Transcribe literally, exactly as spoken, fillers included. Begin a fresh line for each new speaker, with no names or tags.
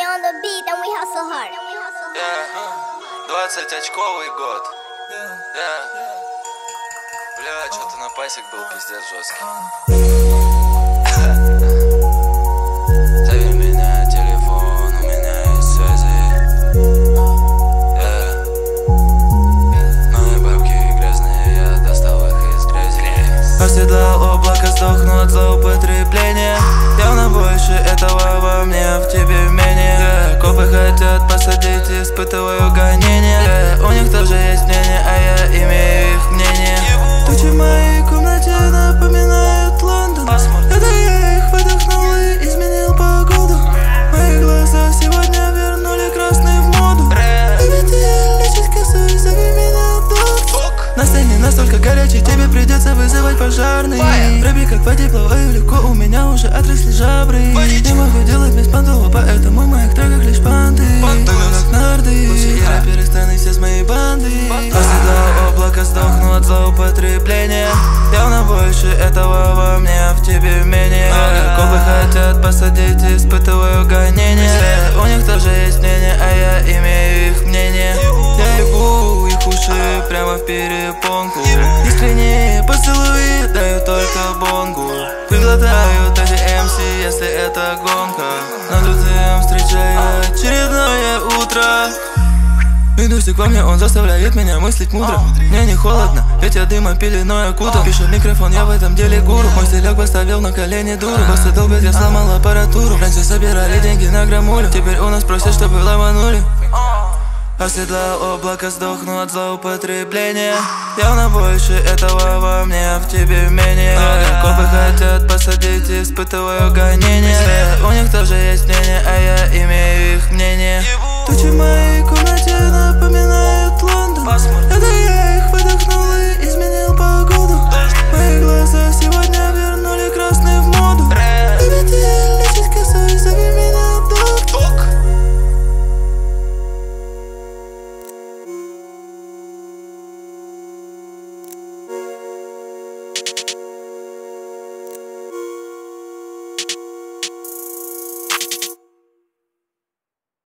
on the beat, and we hustle hard.
Yeah. двадцатиочковый год. Yeah. Бля, что-то на пасек был пиздец жесткий. Зови меня, телефон, у меня есть связи. Yeah. Мои бабки грязные, я достал их из грязи. Оседлал облако, сдохну от злоупотребления. Явно больше этого во мне, в тебе менее. Yeah. Копы хотят посадить, испытываю гонения. Yeah. У них тоже есть мнение, а я имею их мнение. Тучи в моей комнате напоминают Лондон. Это я их выдохнул и изменил погоду. Мои глаза сегодня вернули красный в моду. Любите лечить косой, зови меня док. На сцене настолько горячий, тебе придется вызывать пожарный. Рэби как воде плаваю легко, у меня уже отросли жабры. Не могу делать без понтова, поэтому в моих треках лишь банды. Только как нарды, лучшие рэперы страны все с моей банды. Оседлал облако, сдохну от злоупотребления. Явно больше этого во мне, в тебе менее. Копы хотят посадить, испытываю гонения. У них тоже есть мнение, а я имею их мнение. Я ебу их уши прямо в перепонку. Искренние поцелуи даю только бонгу. Выглотаю даже эм си, если это гонка. На лютым встречаю очередное утро. Идущий во мне, он заставляет меня мыслить мудро. Мне не холодно, ведь я дыма пеленой окутан. Пишу микрофон, я в этом деле гуру. Мой стилек поставил на колени дуру. Боссы долбят, я сломал аппаратуру. Раньше собирали деньги на граммулю, теперь у нас просят, чтобы ломанули. Оседлал облако, сдохну от злоупотребления. Явно больше этого во мне, в тебе менее. Копы хотят посадить, испытываю гонения. У них тоже есть мнение, а я имею их мнение. Тучи в моей комнате напоминают